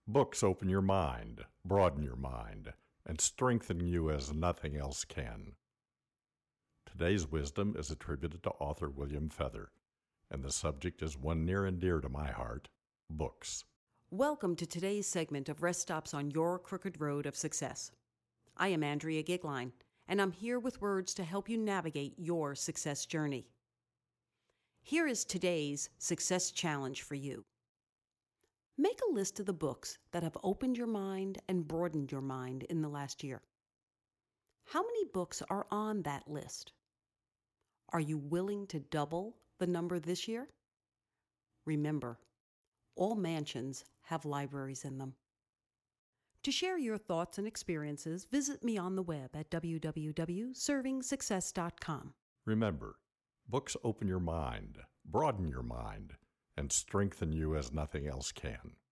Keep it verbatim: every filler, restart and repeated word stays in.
Books open your mind, broaden your mind, and strengthen you as nothing else can. Today's wisdom is attributed to author William Feather, and the subject is one near and dear to my heart, books. Welcome to today's segment of Rest Stops on Your Crooked Road of Success. I am Andrea Gigline, and I'm here with words to help you navigate your success journey. Here is today's success challenge for you. Make a list of the books that have opened your mind and broadened your mind in the last year. How many books are on that list? Are you willing to double the number this year? Remember, all mansions have libraries in them. To share your thoughts and experiences, visit me on the web at w w w dot serving success dot com. Remember, books open your mind, broaden your mind, and strengthen you as nothing else can.